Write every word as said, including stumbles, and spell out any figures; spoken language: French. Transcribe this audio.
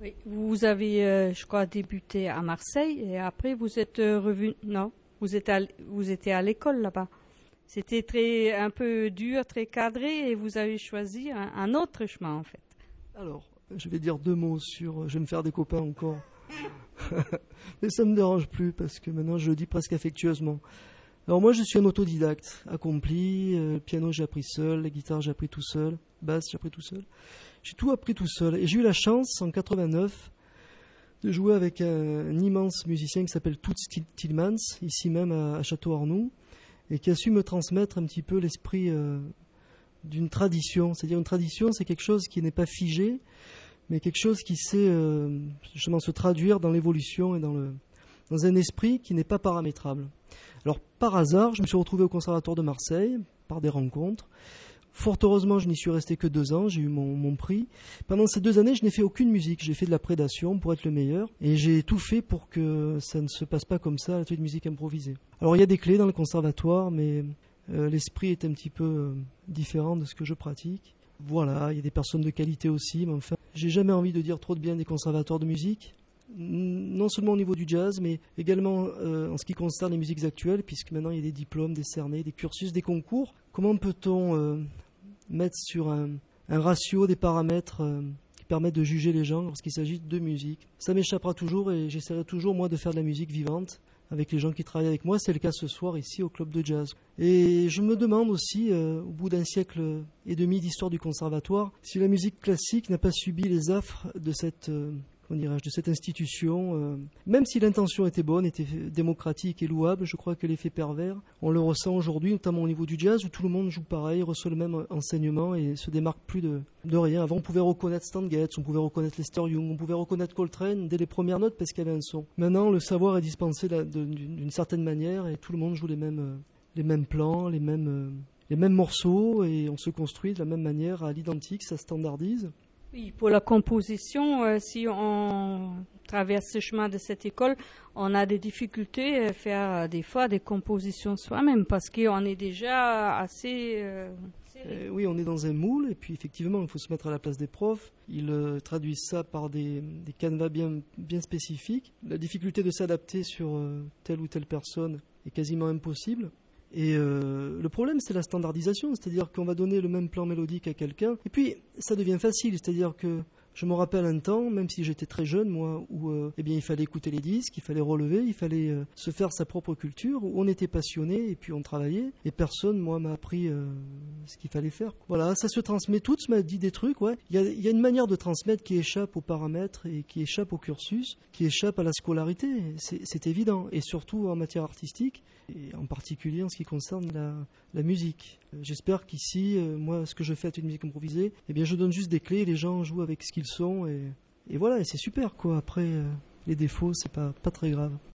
Oui, vous avez, euh, je crois, débuté à Marseille et après vous êtes euh, revenu. Non, vous êtes à, vous étiez à l'école là-bas. C'était très, un peu dur, très cadré et vous avez choisi un, un autre chemin en fait. Alors, je vais dire deux mots sur. Je vais me faire des copains encore. Mais ça me dérange plus parce que maintenant je le dis presque affectueusement. Alors moi je suis un autodidacte accompli, euh, le piano j'ai appris seul, la guitare j'ai appris tout seul, basse j'ai appris tout seul. J'ai tout appris tout seul et j'ai eu la chance en quatre-vingt-neuf de jouer avec un, un immense musicien qui s'appelle Toots Thielemans, ici même à, à Château-Arnoux, et qui a su me transmettre un petit peu l'esprit euh, d'une tradition. C'est-à-dire une tradition c'est quelque chose qui n'est pas figé, mais quelque chose qui sait euh, justement se traduire dans l'évolution et dans, le, dans un esprit qui n'est pas paramétrable. Alors par hasard, je me suis retrouvé au Conservatoire de Marseille, par des rencontres. Fort heureusement, je n'y suis resté que deux ans, j'ai eu mon, mon prix. Pendant ces deux années, je n'ai fait aucune musique, j'ai fait de la prédation pour être le meilleur. Et j'ai tout fait pour que ça ne se passe pas comme ça, l'atelier de musique improvisée. Alors il y a des clés dans le conservatoire, mais euh, l'esprit est un petit peu euh, différent de ce que je pratique. Voilà, il y a des personnes de qualité aussi, mais enfin, j'ai jamais envie de dire trop de bien des conservatoires de musique. Non seulement au niveau du jazz, mais également euh, en ce qui concerne les musiques actuelles, puisque maintenant il y a des diplômes décernés, des cursus, des concours. Comment peut-on euh, mettre sur un, un ratio des paramètres euh, qui permettent de juger les gens lorsqu'il s'agit de musique? Ça m'échappera toujours et j'essaierai toujours moi de faire de la musique vivante avec les gens qui travaillent avec moi. C'est le cas ce soir ici au club de jazz. Et je me demande aussi, euh, au bout d'un siècle et demi d'histoire du conservatoire, si la musique classique n'a pas subi les affres de cette... Euh, Comment dirais-je, de cette institution, euh, même si l'intention était bonne, était démocratique et louable, je crois que l'effet pervers, on le ressent aujourd'hui, notamment au niveau du jazz, où tout le monde joue pareil, reçoit le même enseignement et se démarque plus de, de rien. Avant, on pouvait reconnaître Stan Getz, on pouvait reconnaître Lester Young, on pouvait reconnaître Coltrane dès les premières notes parce qu'il y avait un son. Maintenant, le savoir est dispensé là, de, d'une certaine manière et tout le monde joue les mêmes, euh, les mêmes plans, les mêmes, euh, les mêmes morceaux et on se construit de la même manière à l'identique, ça standardise. Oui, pour la composition, euh, si on traverse ce chemin de cette école, on a des difficultés à faire euh, des fois des compositions soi-même parce qu'on est déjà assez... Euh, euh, oui, on est dans un moule et puis effectivement, il faut se mettre à la place des profs. Ils euh, traduisent ça par des, des canevas bien, bien spécifiques. La difficulté de s'adapter sur euh, telle ou telle personne est quasiment impossible. Et euh, le problème, c'est la standardisation, c'est-à-dire qu'on va donner le même plan mélodique à quelqu'un, et puis ça devient facile, c'est-à-dire que je me rappelle un temps, même si j'étais très jeune, moi, où euh, eh bien, il fallait écouter les disques, il fallait relever, il fallait euh, se faire sa propre culture, où on était passionné, et puis on travaillait, et personne, moi, m'a appris euh, ce qu'il fallait faire. Voilà, ça se transmet, tout m'a dit des trucs, ouais. Il y a, il y a une manière de transmettre qui échappe aux paramètres, et qui échappe au cursus, qui échappe à la scolarité, c'est, c'est évident, et surtout en matière artistique, et en particulier en ce qui concerne la, la musique. J'espère qu'ici, euh, moi, ce que je fais à une musique improvisée, eh bien, je donne juste des clés, les gens jouent avec ce qu'ils sont, et, et voilà, et c'est super, quoi. Après, euh, les défauts, c'est pas, pas très grave.